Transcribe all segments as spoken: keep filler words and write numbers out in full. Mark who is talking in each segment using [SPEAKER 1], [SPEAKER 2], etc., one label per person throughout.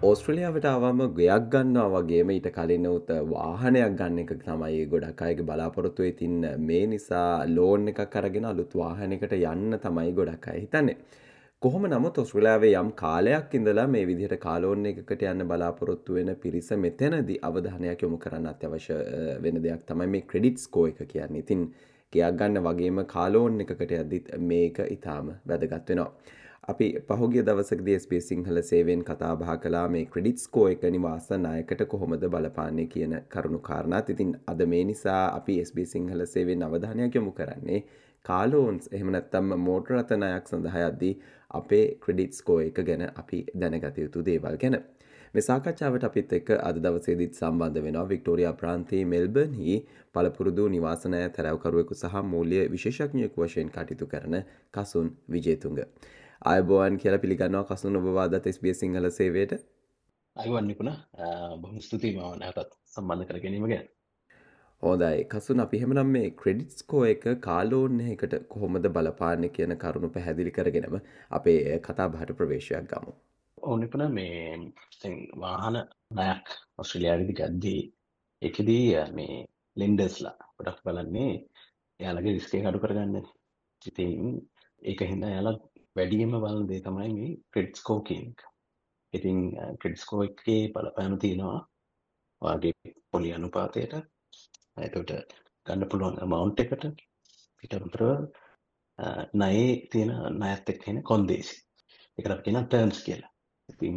[SPEAKER 1] ඕස්ට්‍රේලියාවට ආවම ගෙයක් ගන්නවා වගේම ඊට කලින් උත් වාහනයක් ගන්න එක තමයි ගොඩක් අයගේ බලාපොරොත්තු වෙ තින්න. මේ නිසා ලෝන් එකක් අරගෙන අලුත් වාහනයකට යන්න තමයි ගොඩක් අය හිතන්නේ. කොහොම නමුත් ඔස්ට්‍රේලියාවේ යම් කාලයක් ඉඳලා මේ විදිහට කාර් ලෝන් එකකට යන්න බලාපොරොත්තු වෙන පිරිස මෙතනදී අවධානයක් යොමු කරන්න අත්‍යවශ්‍ය අ, වෙන දෙයක් තමයි මේ ක්‍රෙඩිට් ස්කෝර් එක කියන්නේ. ඉතින් ගෙයක් ගන්න වගේම කාර් ලෝන් එකකට යද්දිත් මේක ඊටාම වැදගත් වෙනවා. අපි පහුගිය දවසකදී එස් බී එස් සිංහල සේවයෙන් කතා බහ කළා මේ ක්‍රෙඩිට් ස්කෝර් එක නිවාස ණයකට කොහොමද බලපාන්නේ කියන කරුණු කාරණාත්. ඉතින් අද මේ නිසා අපි එස් බී එස් සිංහල සේවයෙන් අවධානයක් යොමු කරන්නේ කාර් ලෝන්ස් එහෙම නැත්නම් මෝටර රථ ණයක් සඳහා යද්දී අපේ ක්‍රෙඩිට් ස්කෝර් එක ගැන අපි දැනගත යුතු දේවල් ගැන. මේ සාකච්ඡාවට අපිත් එක්ක අද දවසේදීත් සම්බන්ධ වෙනවා වික්ටෝරියා ප්‍රාන්තයේ මෙල්බර්න්හි පළපුරුදු නිවාස ණය තැරැව්කරුවෙකු සහ මූල්‍ය විශේෂඥයෙකු වශයෙන් කටයුතු කරන කසුන් විජේතුංග. ආයුබෝවන් කියලා පිළිගන්නවා කසුන් ඔබ වාදත් එස් බී එස් සිංහල සේවයට.
[SPEAKER 2] අයිවන් නිකුණ බොහොම ස්තුතියි මම නැවතත් සම්බන්ධ කර ගැනීම ගැන.
[SPEAKER 1] හොඳයි කසුන් අපි එහෙමනම් මේ ක්‍රෙඩිට් ස්කෝර් එක කාර් ලෝන් එකකට කොහොමද බලපාන්නේ කියන කරුණු පැහැදිලි කරගෙනම අපේ කතා බහට ප්‍රවේශයක් ගමු.
[SPEAKER 2] ඔව් නිකුණ මේ දැන් වාහන ණයක් ඔස්ට්‍රේලියාවේදී ගද්දී ඒකෙදී මේ ලෙන්ඩර්ස්ලා ගොඩක් බලන්නේ එයාලගේ රිස්ක් එක අඩු කරගන්නනේ. ඉතින් ඒක හින්දා එයාලා වැඩියෙන්ම බලන දේ තමයි මේ ක්‍රෙඩිට් ස්කෝර් කියන එක. ඉතින් ක්‍රෙඩිට් ස්කෝර් එකේ බලපෑම තියෙනවා ඔයාගේ පොලි අනුපාතයට. එතකොට ගන්න පුළුවන් amount එකට ඊට අමතරව ණයේ තියෙන ණයත් එක්ක එන කොන්දේසි. ඒකට අපි කියනවා ටර්ම්ස් කියලා. ඉතින්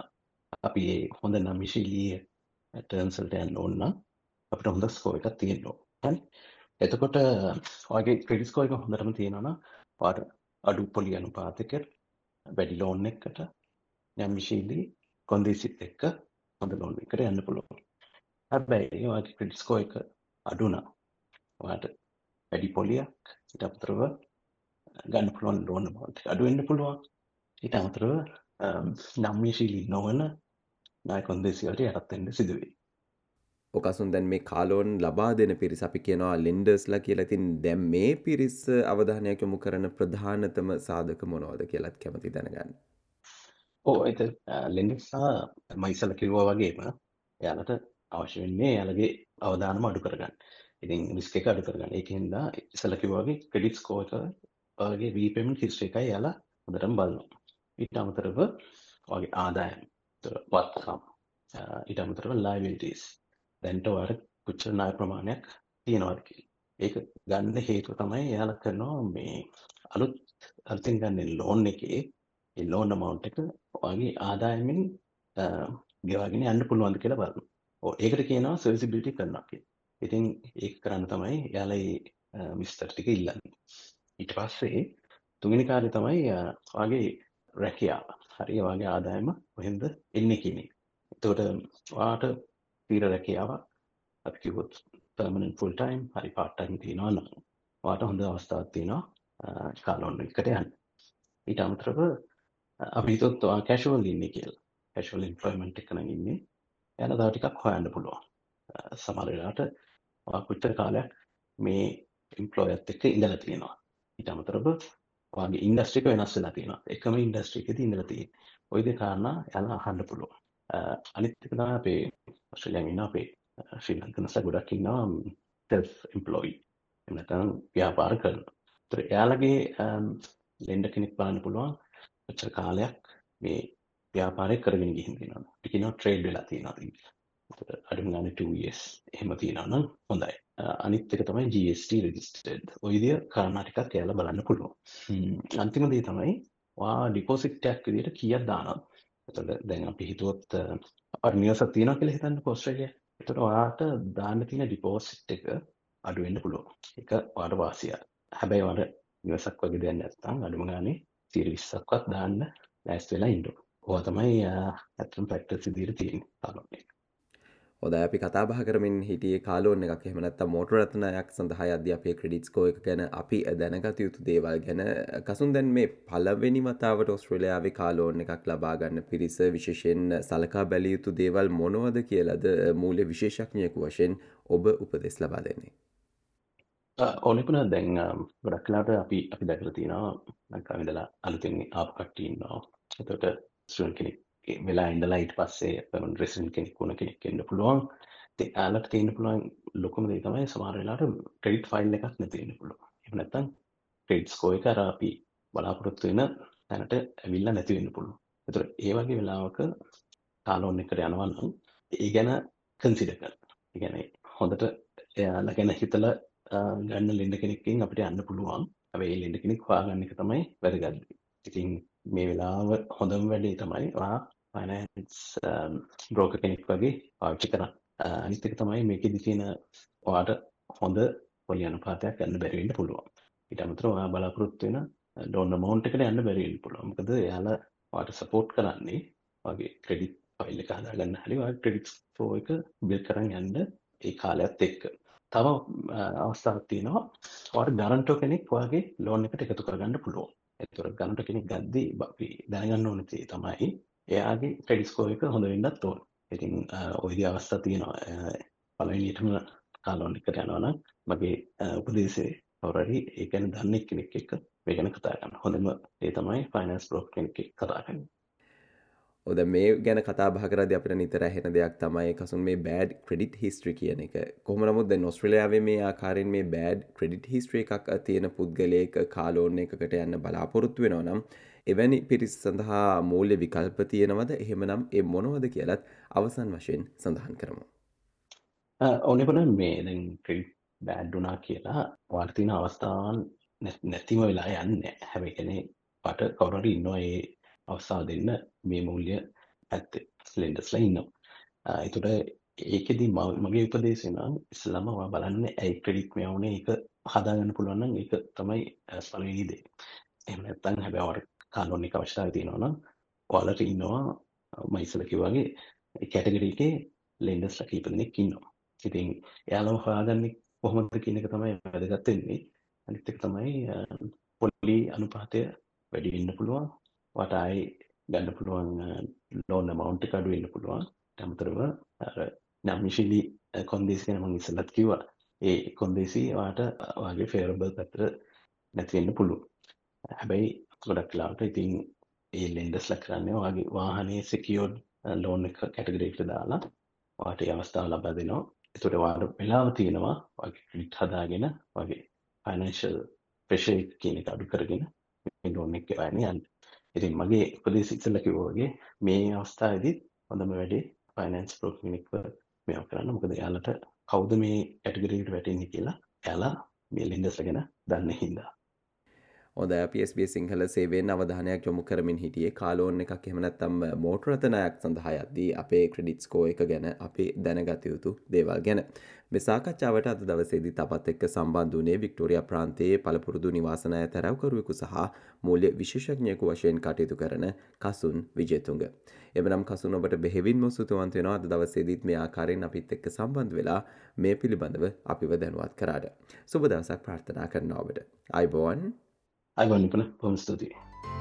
[SPEAKER 2] අපි මේ හොඳ නමිශීලී ටර්ම්ස් වලට යන්න ඕන නම් අපිට හොඳ ස්කෝර් එකක් තියෙන්න ඕන. හරි. එතකොට ඔයගේ ක්‍රෙඩිට් ස්කෝර් එක හොඳටම තියෙනවා නම් ඔයාට අඩු පොලි අනුපාතයක වැඩි ලෝන් එකකට නමිශීලී කොන්දේසිත් එක්ක හොඳ ලෝන් එකකට යන්න පුළුවන්. හැබැයි ඔයාගේ ක්‍රෙඩිට් ස්කෝර් එක අඩු නම් ඔයාට වැඩි පොලියක් ඊට අමතරව ගන්න පුළුවන් ලෝන් amount එක අඩු වෙන්න පුළුවන්. ඊට අමතරව නම්‍යශීලී නොවන ණය කොන්දේසි වලට යටත් වෙන්න සිදු වෙයි.
[SPEAKER 1] ඔකසුන් දැන් මේ කාර් ලෝන් ලබා දෙන පිරිස අපි කියනවා ලෙන්ඩර්ස්ලා කියලා. ඉතින් දැන් මේ පිරිස අවධානයක් යොමු කරන ප්‍රධානතම සාධක මොනවද කියලාත් කැමති දැනගන්න.
[SPEAKER 2] ඔව් ඒක ලෙන්ඩර්ස්ලා මම ඉස්සෙල්ලා කිව්වා වගේම එයාලට අවශ්‍ය වෙන්නේ එයාලගේ අවදානම අඩු කරගන්න. ඉතින් රිස්ක් එක අඩු කරගන්න. ඒකෙන්ද ඉස්සෙල්ලා කිව්වා වගේ ක්‍රෙඩිට් ස්කෝර් එක ඔයාගේ රීපේමන්ට් හිස්ටරි එකයි එයාලා හොඳටම බලනවා. ඊට අමතරව ඔයාගේ ආදායම්, වත්කම්, ඊට අමතරව liabilities. දැන්ට ඔයාට කොච්චර ණය ප්‍රමාණයක් තියෙනවද කියලා. ඒක ගන්න හේතුව තමයි එයාලා කරනවා මේ අලුත් අලුතින් ගන්න ලෝන් එකේ ඒ ලෝන් amount එක ඔයාගේ ආදායමෙන් ගෙවාගෙන යන්න පුළුවන්ද කියලා බලනවා. ඔව් ඒකට කියනවා serviceability කරනවා කියලා. ඉතින් ඒක කරන්න තමයි එයාලා මේ විස්තර ටික ඉල්ලන්නේ. ඊට පස්සේ තුන්වෙනි කාර්යය තමයි ඔයාගේ රැකියාව. හරි ඔයාගේ ආදායම කොහෙන්ද එන්නේ කියන එක. එතකොට ඔයාට තීර රැකියාවක් අපි කිව්වොත් permanent full time හරි part time තියනවා නම් ඔයාට හොඳ අවස්ථාවක් තියෙනවා කාර් ලෝන් එකකට යන්න. ඊට අමතරව අපි හිතුවොත් ඔයා casual ඉන්නේ කියලා. casual employment එක නම් ඉන්නේ. එයාලා තව ටිකක් හොයන්න පුළුවන්. සමහර වෙලාවට ඔයා කොච්චර කාලයක් මේ employerත් එක්ක ඉඳලා තියෙනවා. ඊට අමතරව ඔයාගේ ඉන්ඩස්ට්‍රි එක වෙනස් වෙලා තියෙනවා. එකම ඉන්ඩස්ට්‍රි එකේදී ඉඳලා තියෙන්නේ. ওই දෙක කාරණා එයාලා අහන්න පුළුවන්. අනිත් එක තමයි අපේ ඔස්ට්‍රේලියාවේ ඉන්න අපේ ශ්‍රී ලංකන්ස්ලා ගොඩක් ඉන්නවා self employed. එහෙම නැත්නම් ව්‍යාපාර කරනවා. ඒතර එයාලගේ ලෙන්ඩර් කෙනෙක් බලන්න පුළුවන් කොච්චර කාලයක් මේ ව්‍යාපාරය කරගෙන ගිහින් තියෙනවද. අපි කියනවා ට්‍රේඩ් වෙලා තියෙනවද කියලා. ඒතර අඩුම ගානේ two years එහෙම තියෙනවා නම් හොඳයි. අනිත් එක තමයි G S T registered. ඔය විදිය කාරණා ටිකක් එයාලා බලන්න පුළුවන්. අන්තිම දේ තමයි ඔයා ඩිපොසිට් එකක් විදියට කීයක් දානවද. එතකොට දැන් අපි හිතුවොත් අපිට නිවසක් තියෙනවා කියලා හිතන්නකෝ ඔස්ට්‍රේලියාවේ. එතකොට ඔයාට දාන්න තියෙන ඩිපොසිට් එක අඩු වෙන්න පුළුවන්. ඒක ඔයාට වාසියක්. හැබැයි ඔයාට නිවසක් වගේ දෙයක් නැත්නම් අඩුම ගානේ සියයට විස්සක්වත් දාන්න ලෑස්ති වෙලා ඉන්න ඕන. ඔයා තමයි ඇත්තටම ප්‍රැක්ටිස් විදියට තියෙන්නේ තාලෝනේ.
[SPEAKER 1] හොඳයි අපි කතා බහ කරමින් හිටියේ කාර් ලෝන් එකක් එහෙම නැත්නම් මෝටර රථ ණයක් සඳහා යද්දී අපේ ක්‍රෙඩිට් ස්කෝර් එක ගැන අපි දැනගත යුතු දේවල් ගැන කසුන් දැන් මේ පළවෙනි වතාවට ඔස්ට්‍රේලියාවේ කාර් ලෝන් එකක් ලබා ගන්න පිරිස විශේෂයෙන් සලකා බැලිය යුතු දේවල් මොනවද කියලාද මූල්‍ය විශේෂඥයෙකු වශයෙන් ඔබ උපදෙස් ලබා දෙන්නේ.
[SPEAKER 2] ඕනෙකුණ දැන් ගොඩක් වෙලාවට අපි අපි දැකලා තියෙනවා ලංකාවේ ඉඳලා අලුතෙන් ආපු කට්ටිය ඉන්නවා. එතකොට ස්ටුඩන්ට් කෙනෙක් වෙලා ඉඳලා ඊට පස්සේ පර්මනන්ට් රෙසිඩන්ට් කෙනෙක් වුණ කෙනෙක් වෙන්න පුළුවන්. ඉතින් එයාලට තියෙන්න පුළුවන් ලොකුම දේ තමයි සමහර වෙලාවට ක්‍රෙඩිට් ෆයිල් එකක් නැති වෙන්න පුළුවන්. එහෙම නැත්නම් ක්‍රෙඩිට් ස්කෝර් එක අර අපි බලාපොරොත්තු වෙන තැනට ඇවිල්ලා නැති වෙන්න පුළුවන්. ඒතර ඒ වගේ වෙලාවක කාර් ලෝන් එකට යනවා නම් ඒ ගැන කන්සිඩර් කරන්න. ඒ කියන්නේ හොඳට එයාලා ගැන හිතලා අ, ගන්න ලෙන්ඩ කෙනෙක්ගෙන් අපිට යන්න පුළුවන්. හැබැයි ඒ ලෙන්ඩ කෙනෙක් හොයාගන්න එක තමයි වැදගත්. ඉතින් මේ වෙලාව හොඳම වැඩේ තමයි ඔයා ෆයිනෑන්ස් බ්‍රෝකර් කෙනෙක් වගේ පාවිච්චි කරන්න. අ, අනිත් එක තමයි මේකෙදි තියෙන ඔයාට හොඳ පොලි අනුපාතයක් ගන්න බැරි වෙන්න පුළුවන්. ඊට අමතරව ඔයා බලාපොරොත්තු වෙන ලෝන් amount එකට යන්න බැරි වෙන්න පුළුවන්. මොකද එයාලා ඔයාට සපෝට් කරන්නේ වගේ ක්‍රෙඩිට් ෆයිල් එක හදාගන්න හරි ඔයාගේ ක්‍රෙඩිට් ස්කෝර් එක බිල්ඩ් කරන් යන්න ඒ කාලයත් එක්ක. තව අ, අවස්ථාවක් තියෙනවා ඔයාට ගරන්ටර් කෙනෙක් ඔයාගේ ලෝන් එකට එකතු කරගන්න පුළුවන්. ඒතකොට ගරන්ටර් කෙනෙක් ගද්දී බ- අපි දැනගන්න ඕන දේ තමයි එයාගේ ක්‍රෙඩිට් ස්කෝර් එක හොඳ වෙන්නත් ඕන. ඉතින් අ, ওই විදිහ අවස්ථා තියෙනවා. අ, පළවෙනියටම කාර් ලෝන් එකට යනවා නම් මගේ අ, උපදේශය කවුරු හරි ඒ ගැන දන්නේ කෙනෙක් එක්ක මේ ගැන කතා කරන්න. හොඳම දේ තමයි ෆයිනෑන්ස් බ්‍රෝකර් කෙනෙක් එක්ක කතා කරන්න.
[SPEAKER 1] ඔද මේ ගැන කතා බහ කරද්දී අපිට නිතර ඇහෙන දෙයක් තමයි කසුන් මේ බෑඩ් ක්‍රෙඩිට් හිස්ටරි කියන එක. කොහොම නමුත් දැන් ඕස්ට්‍රේලියාවේ මේ ආකාරයෙන් මේ බෑඩ් ක්‍රෙඩිට් හිස්ටරි එකක් තියෙන පුද්ගලයෙක් කාර් ලෝන් එකකට යන්න බලාපොරොත්තු වෙනවා නම් එවැනි පිරිස සඳහා මූල්‍ය විකල්ප තියෙනවද? එහෙමනම් ඒ මොනවද කියලත් අවසන් වශයෙන් සඳහන් කරමු.
[SPEAKER 2] ඕනෙපන මේ දැන් ක්‍රෙඩිට් බෑඩ් වුණා කියලා ඔයාලට තියෙන අවස්ථාවන් නැ- නැතිම වෙලා යන්නේ. හැබැයි කියන්නේ ඔයාට කවුරු හරි ඉන්නවා ඒ අවස්ථාව දෙන්න මේ මූල්‍ය ඇත්තේ ලෙන්ඩර්ස්ලා ඉන්නවා. ආ, ඒතකොට ඒකෙදි ම- මගේ උපදේශය නම් ඉස්සෙල්ලාම ඔයා බලන්න ඇයි ක්‍රෙඩිට් මේ වුනේ ඒක හදාගන්න පුළුවන් නම් ඒක තමයි අ, පළවෙනි දේ. එහෙම නැත්නම් හැබැයි ඔයාලට කාර් ලෝන් එක අවශ්‍යතාවය තියෙනවා නම් ඔයාලට ඉන්නවා මම ඉස්සෙල්ලා කිව්වා වගේ ඒ කැටගරි එකේ ලෙන්ඩර්ස්ලා කීප දෙනෙක් ඉන්නවා. ඉතින් එයාලව හොයාගන්නේ කොහොමද කියන එක තමයි වැදගත් වෙන්නේ. අනිත් එක තමයි අ, පොලි අනුපාතය වැඩි වෙන්න පුළුවන්. ඔයාට ආයේ ගන්න පුළුවන් ලෝන් amount එක අඩු වෙන්න පුළුවන්. ඊට අමතරව අර නාමිශීලී කොන්දේසි ගැන මම ඉස්සෙල්ලත් කිව්වා. ඒ කොන්දේසි ඔයාට ඔයාගේ ෆේවරබල් පැත්තට නැති වෙන්න පුළුවන්. හැබැයි ගොඩක් වෙලාවට ඉතින් ඒ ලෙන්ඩර්ස්ලා කරන්නේ ඔයාගේ වාහනේ secured ලෝන් එක කැටගරි එකට දාලා ඔයාට ඒ අවස්ථාව ලබා දෙනවා. ඒතකොට ඔයාට වෙලාව තියෙනවා ඔයාගේ ක්‍රෙඩිට් හදාගෙන ඔයාගේ ෆයිනෑන්ෂල් ප්‍රෙෂර් එක කියන එක අඩු කරගෙන මේ ලෝන් එක ගෙවන්න යන්න. ඉතින් මගේ උපදේශය ඉස්සෙල්ලා කිව්වා වගේ මේ අවස්ථාවේදී හොඳම වැඩේ ෆයිනෑන්ස් බ්‍රෝකර් කෙනෙක්ව මේව කරන්න. මොකද එයාලට කවුද මේ කැටගරි එකට වැටෙන්නේ කියලා එයාලා මේ ලෙන්ඩර්ස්ලා ගැන දන්නේ හින්දා.
[SPEAKER 1] හොඳ අපි එස් බී එස් සිංහල සේවයෙන් අවධානයක් යොමු කරමින් හිටියේ කාර් ලෝන් එකක් එහෙම නැත්නම් මෝටර රථනයක් සඳහා යද්දී අපේ ක්‍රෙඩිට් ස්කෝර් එක ගැන අපි දැනගත යුතු දේවල් ගැන. මේ සාකච්ඡාවට අද දවසේදී තවත් එක්ක සම්බන්ධ වුණේ වික්ටෝරියා ප්‍රාන්තයේ පළපුරුදු නිවාස ණය තැරවකරුවෙකු සහ මූල්‍ය විශේෂඥයෙකු වශයෙන් කටයුතු කරන කසුන් විජේතුංග. එවනම් කසුන් ඔබට බෙහෙවින්ම සුතුවන්ත වෙනවා අද දවසේදීත් මේ ආකාරයෙන් අපිත් එක්ක සම්බන්ධ වෙලා මේ පිළිබඳව අපිව දැනුවත් කරාට. සුබ දවසක් ප්‍රාර්ථනා කරනවා ඔබට. ආයුබෝවන්.
[SPEAKER 2] අයිබෝන් නිපුණ බොහොම ස්තුතියි.